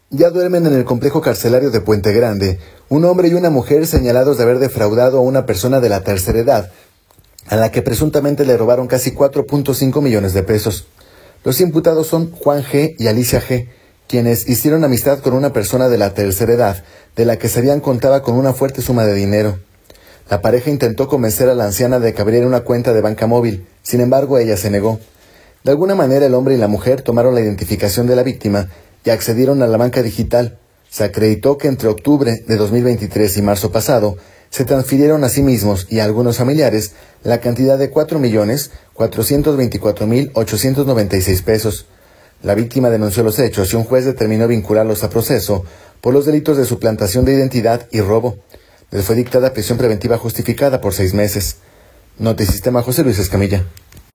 Ya duermen en el complejo carcelario de Puente Grande un hombre y una mujer señalados de haber defraudado a una persona de la tercera edad, a la que presuntamente le robaron casi 4.5 millones de pesos. Los imputados son Juan G. y Alicia G., quienes hicieron amistad con una persona de la tercera edad, de la que sabían contaba con una fuerte suma de dinero. La pareja intentó convencer a la anciana de que abriera una cuenta de banca móvil, sin embargo ella se negó. De alguna manera el hombre y la mujer tomaron la identificación de la víctima y accedieron a la banca digital. Se acreditó que entre octubre de 2023 y marzo pasado se transfirieron a sí mismos y a algunos familiares la cantidad de 4.424.896 pesos. La víctima denunció los hechos y un juez determinó vincularlos a proceso por los delitos de suplantación de identidad y robo. Les fue dictada prisión preventiva justificada por 6 meses. Notisistema, José Luis Escamilla.